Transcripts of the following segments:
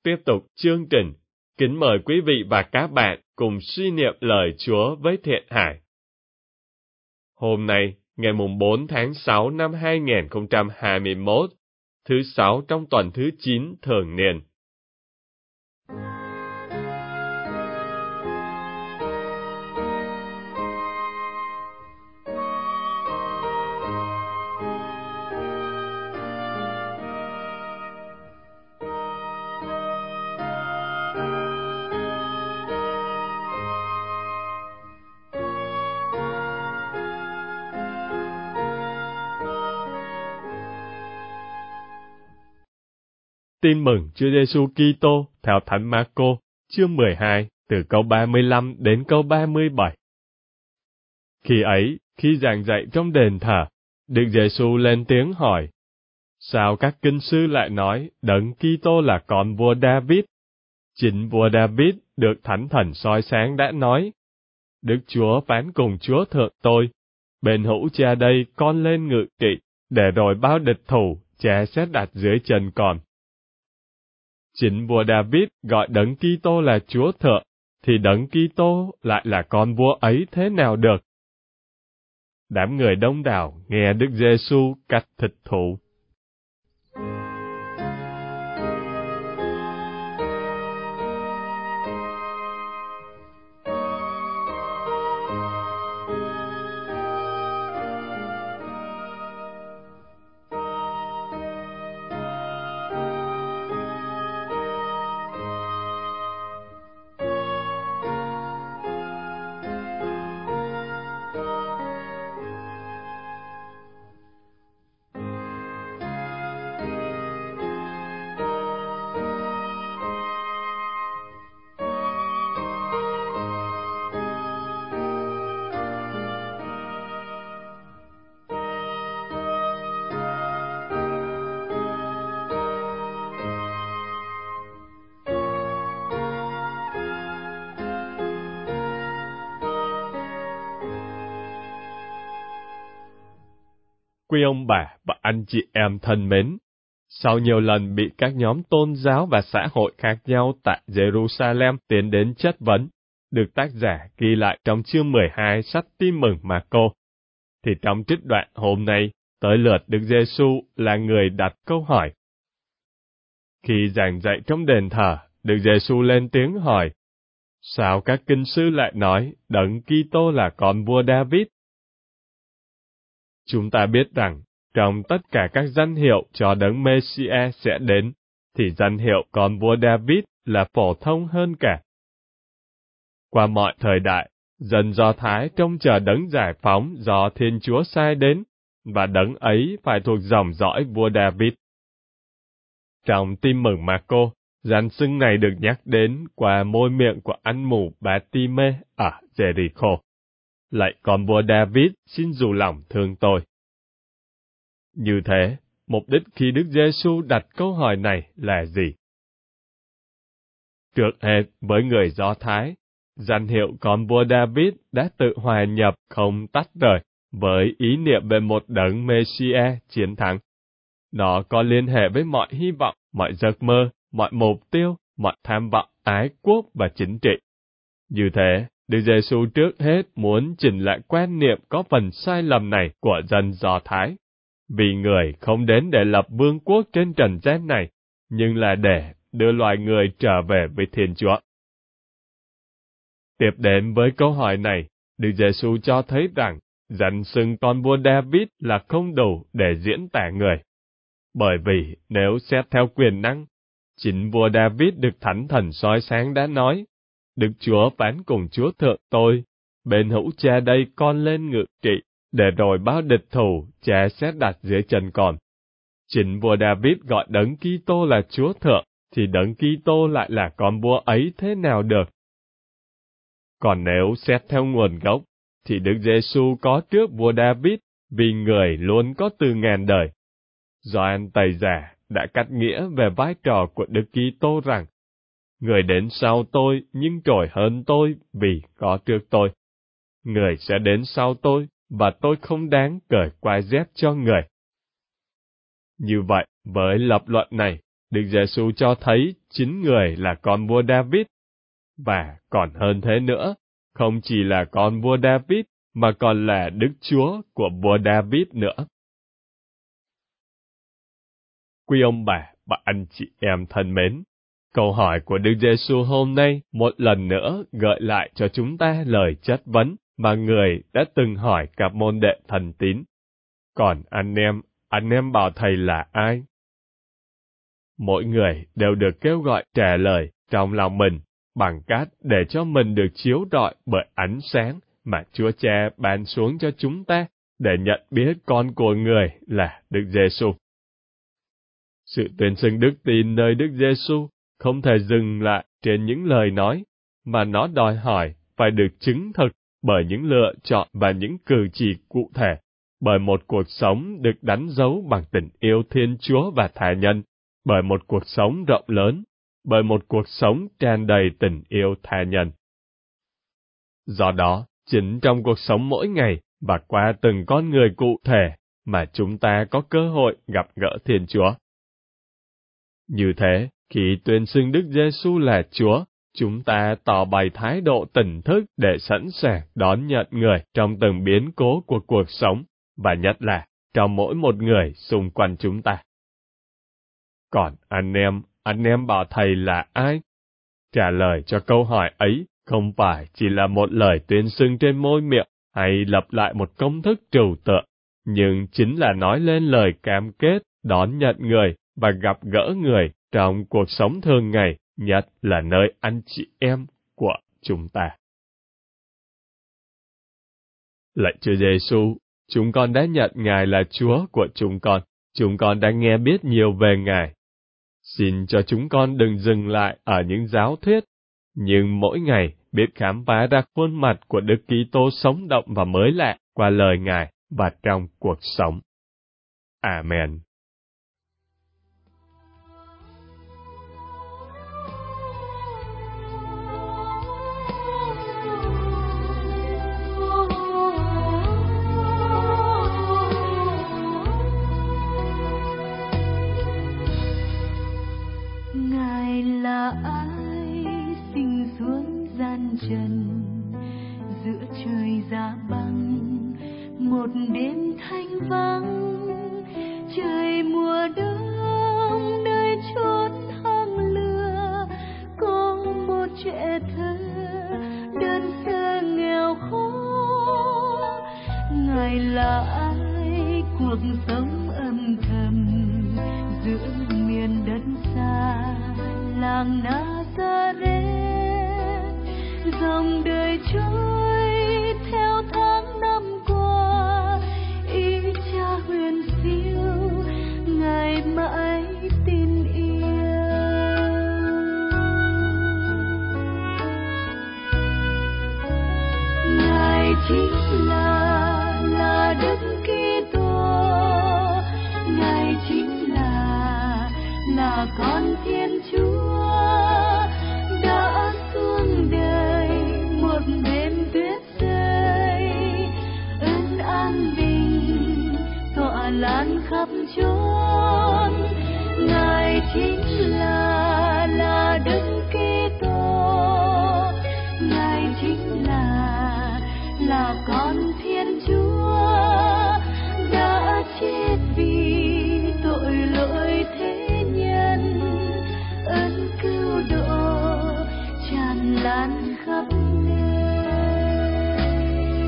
tiếp tục chương trình. Kính mời quý vị và các bạn cùng suy niệm lời Chúa với Thiện Hải. Hôm nay, ngày 4 tháng 6 năm 2021, thứ Sáu trong tuần thứ 9 thường niên. Tin mừng Chúa Giêsu Kitô theo Thánh Marco, chương 12, từ câu 35 đến câu 37. Khi ấy, khi giảng dạy trong đền thờ, Đức Giêsu lên tiếng hỏi: Sao các kinh sư lại nói Đấng Kitô là con vua David? Chính vua David được Thánh Thần soi sáng đã nói: Đức Chúa phán cùng Chúa thượng tôi, bên hữu Cha đây con lên ngự trị, để rồi bao địch thủ Cha sẽ đặt dưới chân con. Chính vua David gọi Đấng Kitô là Chúa thượng, thì Đấng Kitô lại là con vua ấy thế nào được? Đám người đông đảo nghe Đức Giêsu cắt thịt thụ. Quý ông bà và anh chị em thân mến, sau nhiều lần bị các nhóm tôn giáo và xã hội khác nhau tại Jerusalem tiến đến chất vấn, được tác giả ghi lại trong chương 12 sách Tin mừng Marco, thì trong trích đoạn hôm nay, tới lượt Đức Giêsu là người đặt câu hỏi. Khi giảng dạy trong đền thờ, Đức Giêsu lên tiếng hỏi: Sao các kinh sư lại nói Đấng Kitô là con vua David? Chúng ta biết rằng, trong tất cả các danh hiệu cho Đấng Messiah sẽ đến, thì danh hiệu con vua David là phổ thông hơn cả. Qua mọi thời đại, dân Do Thái trông chờ Đấng giải phóng do Thiên Chúa sai đến, và Đấng ấy phải thuộc dòng dõi vua David. Trong Tin mừng Marco, danh xưng này được nhắc đến qua môi miệng của anh mù Bà-ti-mê ở Jericho. Lạy con vua David, xin dù lòng thương tôi. Như thế, mục đích khi Đức Giêsu đặt câu hỏi này là gì? Trước hết, với người Do Thái, danh hiệu con vua David đã tự hòa nhập không tách rời với ý niệm về một Đấng Messiah chiến thắng. Nó có liên hệ với mọi hy vọng, mọi giấc mơ, mọi mục tiêu, mọi tham vọng ái quốc và chính trị. Như thế, Đức Giêsu trước hết muốn chỉnh lại quan niệm có phần sai lầm này của dân Do Thái. Vì người không đến để lập vương quốc trên trần gian này, nhưng là để đưa loài người trở về với Thiên Chúa. Tiếp đến với câu hỏi này, Đức Giêsu cho thấy rằng danh xưng con vua David là không đủ để diễn tả người. Bởi vì nếu xét theo quyền năng, chính vua David được Thánh Thần soi sáng đã nói: Đức Chúa phán cùng Chúa thượng tôi, bên hữu Cha đây con lên ngự trị, để rồi bao địch thủ Cha sẽ đặt dưới chân con. Chính vua David gọi Đấng Kitô là Chúa thượng, thì Đấng Kitô lại là con vua ấy thế nào được? Còn nếu xét theo nguồn gốc, thì Đức Giêsu có trước vua David, vì người luôn có từ ngàn đời. Gioan Tẩy Giả đã cắt nghĩa về vai trò của Đức Kitô rằng: Người đến sau tôi nhưng trội hơn tôi vì có trước tôi. Người sẽ đến sau tôi, và tôi không đáng cởi quai dép cho người. Như vậy, với lập luận này, Đức Giêsu cho thấy chính Người là con vua David. Và còn hơn thế nữa, không chỉ là con vua David, mà còn là Đức Chúa của vua David nữa. Quý ông bà và anh chị em thân mến, câu hỏi của Đức Giêsu hôm nay một lần nữa gợi lại cho chúng ta lời chất vấn mà Người đã từng hỏi các môn đệ thần tín. Còn anh em bảo Thầy là ai? Mỗi người đều được kêu gọi trả lời trong lòng mình bằng cách để cho mình được chiếu rọi bởi ánh sáng mà Chúa Cha ban xuống cho chúng ta để nhận biết con của Người là Đức Giêsu. Sự tuyên xưng đức tin nơi Đức Giêsu không thể dừng lại trên những lời nói, mà nó đòi hỏi phải được chứng thực bởi những lựa chọn và những cử chỉ cụ thể, bởi một cuộc sống được đánh dấu bằng tình yêu Thiên Chúa và tha nhân, bởi một cuộc sống rộng lớn, bởi một cuộc sống tràn đầy tình yêu tha nhân. Do đó, chính trong cuộc sống mỗi ngày và qua từng con người cụ thể mà chúng ta có cơ hội gặp gỡ Thiên Chúa. Như thế, khi tuyên xưng Đức Giêsu là Chúa, chúng ta tỏ bày thái độ tỉnh thức để sẵn sàng đón nhận Người trong từng biến cố của cuộc sống, và nhất là trong mỗi một người xung quanh chúng ta. Còn anh em bảo Thầy là ai? Trả lời cho câu hỏi ấy không phải chỉ là một lời tuyên xưng trên môi miệng hay lặp lại một công thức trừu tượng, nhưng chính là nói lên lời cam kết đón nhận Người và gặp gỡ Người trong cuộc sống thường ngày, nhất là nơi anh chị em của chúng ta. Lạy Chúa Giêsu, chúng con đã nhận Ngài là Chúa của chúng con đã nghe biết nhiều về Ngài. Xin cho chúng con đừng dừng lại ở những giáo thuyết, nhưng mỗi ngày biết khám phá ra khuôn mặt của Đức Kitô sống động và mới lạ qua lời Ngài và trong cuộc sống. Amen. Ngài là ai sinh xuống gian trần, giữa trời giá băng, một đêm thanh vắng, trời mùa đông nơi chốn hang lửa, có một trẻ thơ đơn sơ nghèo khó. Ngài là ai cuộc sống âm thầm giữa miền đất xa, làng Nazareth, dòng đời trôi theo tháng năm qua, ý Cha huyền siêu Ngài mãi tin yêu. Ngài chính là Đức Kitô, Ngài chính là con Thiên Chúa đã xuống đời một đêm tuyết rơi, ơn an bình tỏa lan khắp chốn. Ngài chính là Đức Kitô, Ngài chính là con Thiên Chúa đã chết vì tội lỗi thế nhân, ơn cứu độ tràn lan khắp nơi.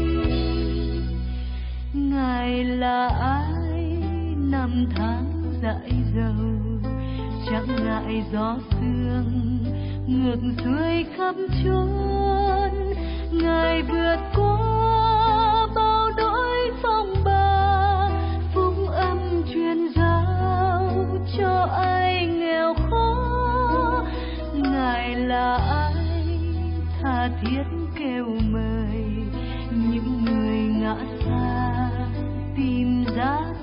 Ngài là ai năm tháng dãi dầu, chẳng ngại gió sương ngược xuôi khắp chốn. Ngài vượt qua bao nỗi phong ba, phúc âm truyền giao cho ai nghèo khó. Ngài là ai tha thiết kêu mời những người ngã xa tìm ra